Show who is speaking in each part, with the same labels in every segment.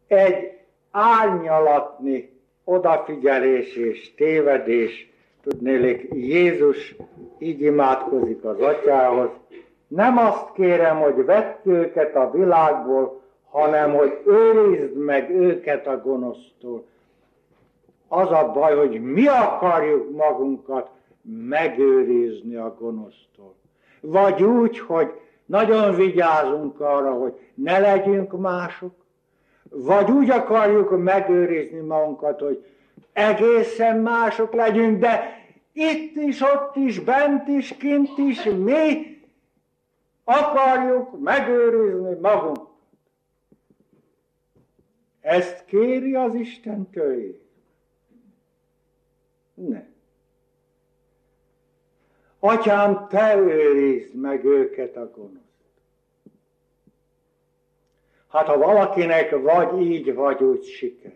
Speaker 1: egy árnyalatni odafigyelés és tévedés, tudnélik, Jézus így imádkozik az Atyához. Nem azt kérem, hogy vedd őket a világból, hanem hogy őrizd meg őket a gonosztól. Az a baj, hogy mi akarjuk magunkat megőrizni a gonosztól. Vagy úgy, hogy nagyon vigyázunk arra, hogy ne legyünk mások, vagy úgy akarjuk megőrizni magunkat, hogy egészen mások legyünk, de itt is, ott is, bent is, kint is mi akarjuk megőrizni magunkat. Ezt kéri az Istentől. Ne. Atyám, te őrizd meg őket a gonoszt. Hát ha valakinek vagy így, vagy úgy sikerül.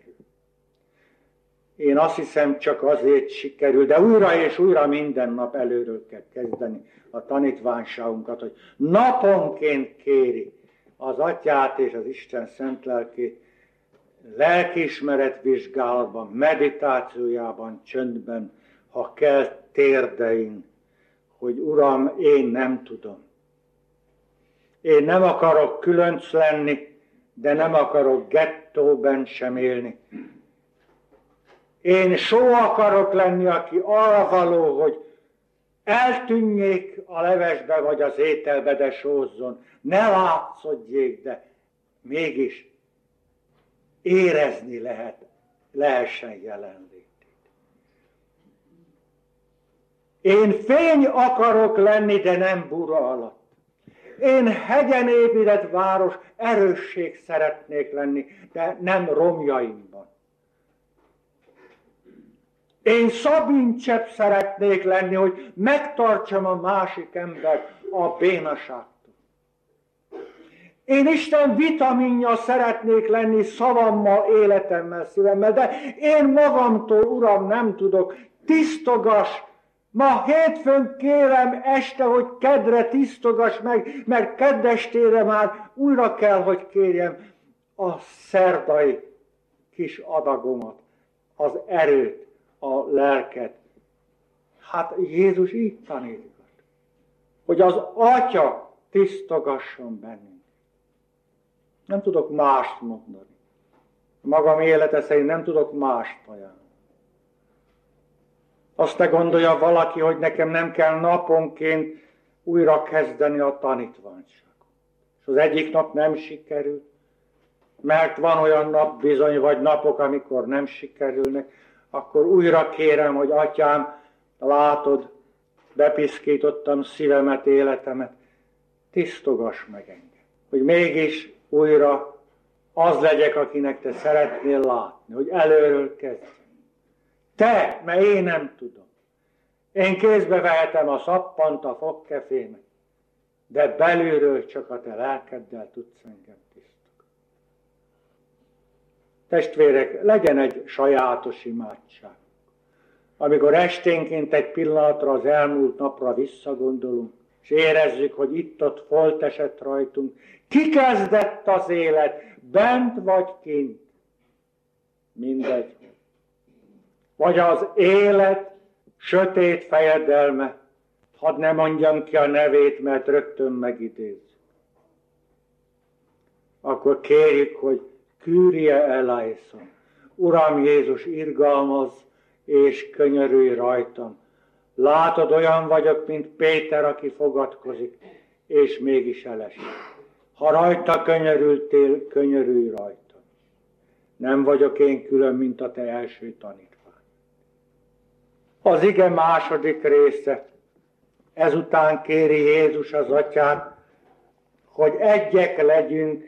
Speaker 1: Én azt hiszem, csak azért sikerül, de újra és újra minden nap előről kell kezdeni a tanítványságunkat, hogy naponként kéri az Atyát és az Isten szent lelkét, lelkiismeret vizsgálatban, meditációjában, csöndben, ha kell térdein, hogy Uram, én nem tudom. Én nem akarok különc lenni, de nem akarok gettóben sem élni. Én só akarok lenni, aki arra való, hogy eltűnjék a levesbe vagy az ételbe, de sózzon. Ne látszódjék, de mégis érezni lehessen jelenlétét. Én fény akarok lenni, de nem búra alatt. Én hegyen épített város, erősség szeretnék lenni, de nem romjaimban. Én szabincsepp szeretnék lenni, hogy megtartsam a másik embert a bénaságtól. Én Isten vitaminja szeretnék lenni szavammal, életemmel, szívemmel, de én magamtól, Uram, nem tudok. Tisztogass! Ma hétfőn kérem este, hogy kedre tisztogass meg, mert kedd estére már újra kell, hogy kérjem a szerdai kis adagomat, az erőt, a lelket. Hát Jézus így tanít, hogy az Atya tisztogasson bennünk. Nem tudok mást mondani. Magam élete szerint nem tudok mást ajánlani. Azt ne gondolja valaki, hogy nekem nem kell naponként újra kezdeni a tanítványságot. És az egyik nap nem sikerül, mert van olyan nap bizony, vagy napok, amikor nem sikerülnek, akkor újra kérem, hogy Atyám, látod, bepiszkítottam szívemet, életemet, tisztogass meg engem. Hogy mégis újra az legyek, akinek te szeretnél látni, hogy előről kezdjem. Te, mert én nem tudom. Én kézbe vehetem a szappant, a fogkefémet, de belülről csak a te lelkeddel tudsz engem tisztogatni. Testvérek, legyen egy sajátos imádság. Amikor esténként egy pillanatra az elmúlt napra visszagondolunk, és érezzük, hogy itt-ott folt esett rajtunk, ki kezdett az élet, bent vagy kint, mindegy. Vagy az élet sötét fejedelme, hadd ne mondjam ki a nevét, mert rögtön megidézzük. Akkor kérjük, hogy Kyrie eleison, Uram Jézus, irgalmazz és könyörülj rajtam. Látod, olyan vagyok, mint Péter, aki fogadkozik, és mégis elesik. Ha rajta könyörültél, könyörülj rajta. Nem vagyok én külön, mint a te első tanítvány. Az ige második része. Ezután kéri Jézus az Atyát, hogy egyek legyünk.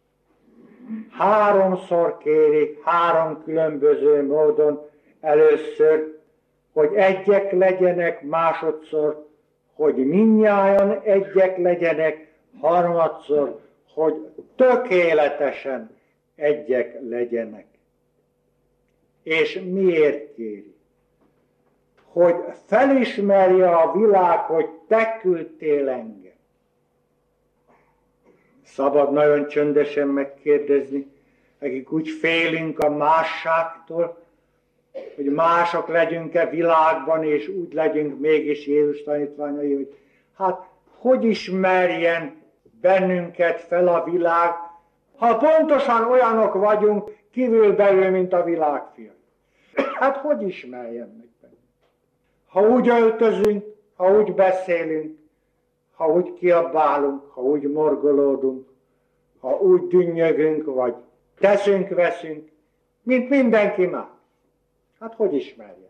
Speaker 1: Háromszor kéri, három különböző módon. Először, hogy egyek legyenek, másodszor, hogy mindnyájan egyek legyenek, harmadszor, hogy tökéletesen egyek legyenek. És miért kéri? Hogy felismerje a világ, hogy te küldtél engem. Szabad nagyon csöndesen megkérdezni, akik úgy félünk a másságtól, hogy mások legyünk-e világban, és úgy legyünk mégis Jézus tanítványai, hogy hát hogy ismerjen bennünket fel a világ, ha pontosan olyanok vagyunk kívülbelül, mint a világfia. Hát hogy ismerjen meg bennünket? Ha úgy öltözünk, ha úgy beszélünk, ha úgy kiabálunk, ha úgy morgolódunk, ha úgy dünnyögünk, vagy teszünk-veszünk, mint mindenki más. Hát hogy ismerje?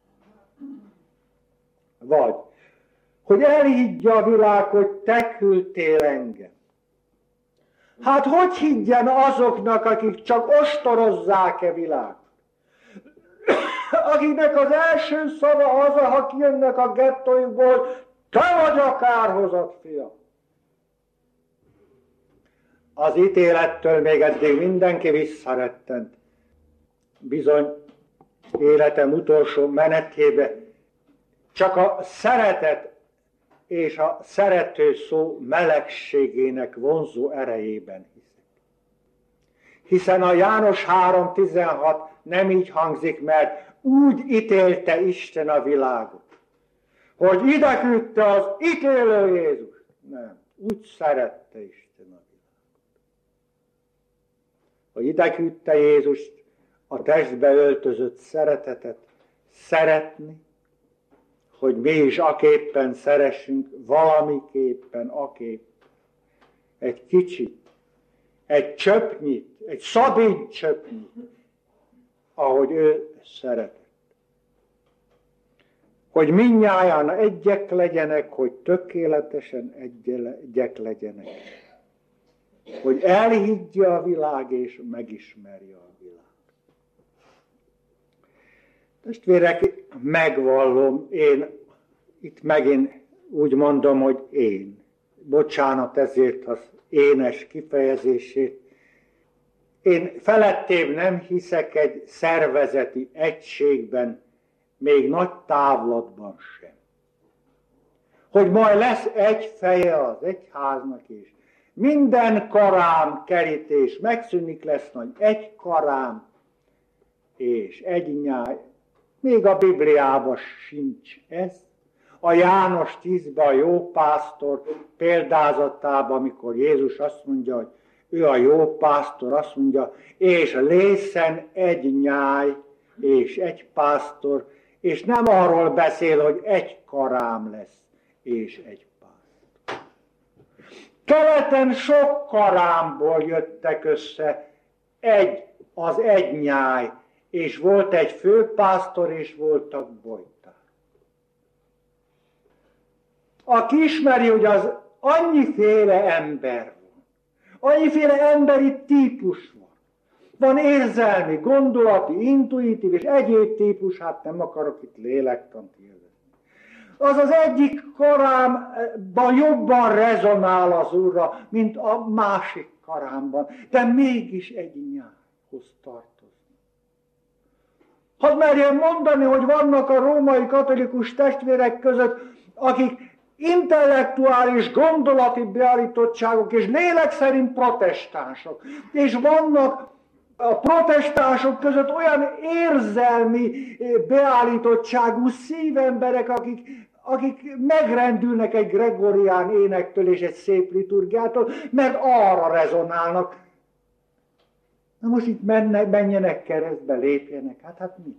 Speaker 1: Vagy, hogy elhiggye a világ, hogy te küldtél engem. Hát hogy higgyen azoknak, akik csak ostorozzák-e világot? Akiknek az első szava az, ha kijönnek a gettójukból, te vagy a kárhozat fia. Az ítélettől még eddig mindenki visszarettent. Bizony, életem utolsó menetébe csak a szeretet és a szerető szó melegségének vonzó erejében hiszek. Hiszen a János 3:16 nem így hangzik, mert úgy ítélte Isten a világot, hogy ide küldte az ítélő Jézus. Nem, úgy szerette Isten a világot. Hogy ide küldte Jézust, a testbe öltözött szeretetet szeretni, hogy mi is aképpen szeressünk, valamiképpen aképp. Egy kicsit, egy csöpnyit, egy szabin csöpnyit, ahogy ő szeretett. Hogy mindnyájan egyek legyenek, hogy tökéletesen egyek legyenek. Hogy elhiggye a világ és megismerje a világ. Testvérek, megvallom, én itt megint úgy mondom, hogy én. Bocsánat ezért az énes kifejezését. Én felettébb nem hiszek egy szervezeti egységben, még nagy távlatban sem. Hogy majd lesz egy feje az egyháznak is. Minden karám kerítés megszűnik, lesz nagy egy karám és egy nyáj. Még a Bibliában sincs ez. A János 10-ben a jó pásztor példázatában, amikor Jézus azt mondja, hogy ő a jó pásztor, azt mondja, és lészen egy nyáj és egy pásztor, és nem arról beszél, hogy egy karám lesz és egy pásztor. Keleten sok karámból jöttek össze az egy nyáj, és volt egy főpásztor, és voltak bojtár. Aki ismeri, hogy az annyiféle ember van, annyiféle emberi típus van. Van érzelmi, gondolati, intuitív és egyéb típus, hát nem akarok itt lélektant élvezni. Az az egyik karámban jobban rezonál az Úrra, mint a másik karámban, de mégis egy nyájhoz tartozik. Hadd merjem mondani, hogy vannak a római katolikus testvérek között, akik intellektuális, gondolati beállítottságok és lélek szerint protestánsok. És vannak a protestánsok között olyan érzelmi beállítottságú szívemberek, akik megrendülnek egy gregorián énektől és egy szép liturgiától, mert arra rezonálnak. Na most itt menjenek keresztbe, lépjenek. Hát minek?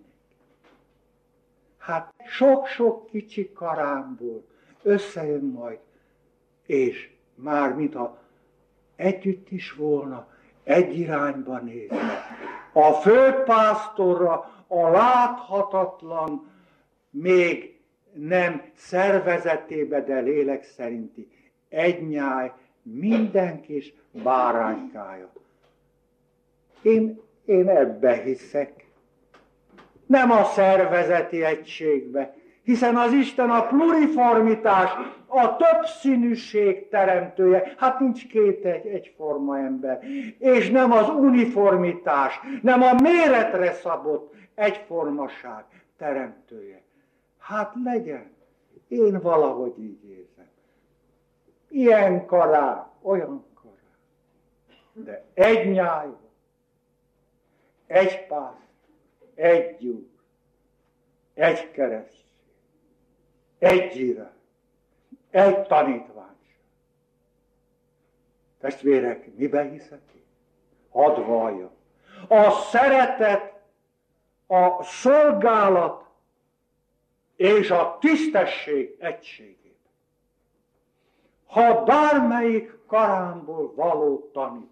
Speaker 1: Hát sok-sok kicsi karámból összejön majd, és már mintha együtt is volna, egy irányba nézve. A főpásztorra a láthatatlan, még nem szervezetébe, de lélek szerinti egy nyáj, minden kis báránykája. Én ebbe hiszek. Nem a szervezeti egységbe, hiszen az Isten a pluriformitás, a többszínűség teremtője. Hát nincs két egyforma ember. És nem az uniformitás, nem a méretre szabott egyformaság teremtője. Hát legyen. Én valahogy így érzem. Ilyen karám, olyan karám. De egy nyáj, egy pásztor, egy úr, egy keresztség, egy irány, egy tanítványság. Testvérek, miben hiszek én? Hadd valljam. A szeretet, a szolgálat és a tisztesség egységében. Ha bármelyik karámból való tanítvány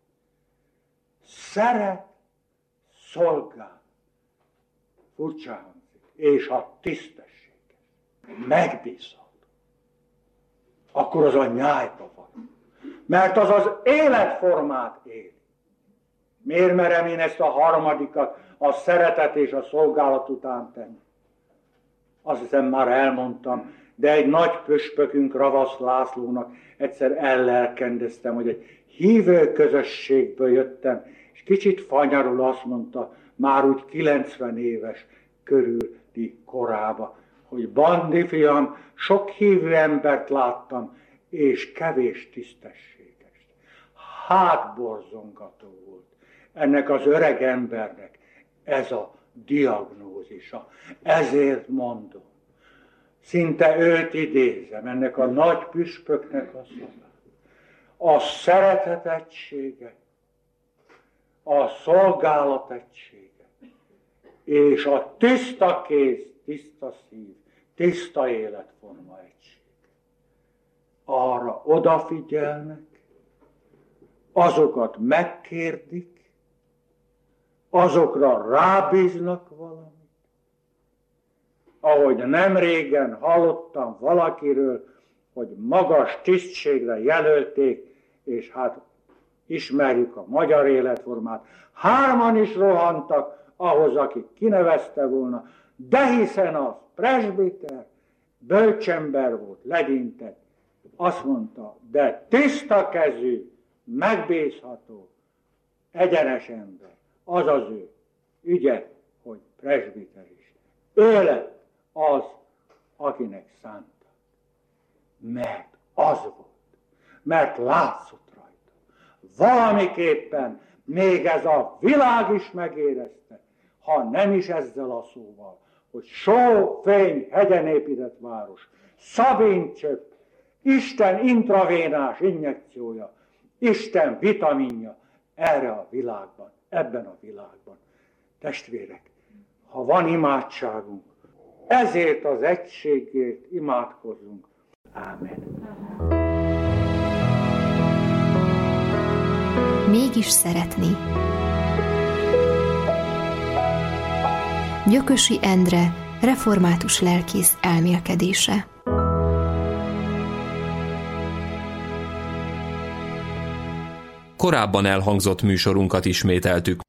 Speaker 1: szeret, szolgál, furcsán hangzik, és a tisztességes, megbízható, akkor az a nyájba van. Mert az az életformát éli. Miért merem én ezt a harmadikat, a szeretet és a szolgálat után tenni? Azt hiszem már elmondtam, de egy nagy püspökünk, Ravasz Lászlónak egyszer ellelkendeztem, hogy egy hívő közösségből jöttem, és kicsit fanyarul azt mondta, már úgy 90 éves körüli korába, hogy Bandi fiam, sok hívő embert láttam, és kevés tisztességes. Hátborzongató volt ennek az öreg embernek ez a diagnózisa. Ezért mondom, szinte őt idézem, ennek a nagy püspöknek a szavát. A szeretet egysége, a szolgálat egysége, és a tiszta kéz, tiszta szív, tiszta életforma egysége. Arra odafigyelnek, azokat megkérdik, azokra rábíznak valamit. Ahogy nem régen hallottam valakiről, hogy magas tisztségre jelölték, és hát ismerjük a magyar életformát, 3 is rohantak ahhoz, aki kinevezte volna, de hiszen az presbiter, bölcsember volt, legyintett, azt mondta, de tiszta kezű, megbízható, egyenes ember, az az ő ügye, hogy presbiter is. Ő lett az, akinek szántak. Mert az volt, mert látszott rajta. Valamiképpen még ez a világ is megérezte, ha nem is ezzel a szóval, hogy só, fény, hegyen épített város, szabincsöp, Isten intravénás injekciója, Isten vitaminja erre a világban, ebben a világban. Testvérek, ha van imádságunk, ezért az egységért imádkozzunk. Ámen.
Speaker 2: Mégis szeretni. Gyökösi Endre, református lelkész elmélkedése.
Speaker 3: Korábban elhangzott műsorunkat ismételtük.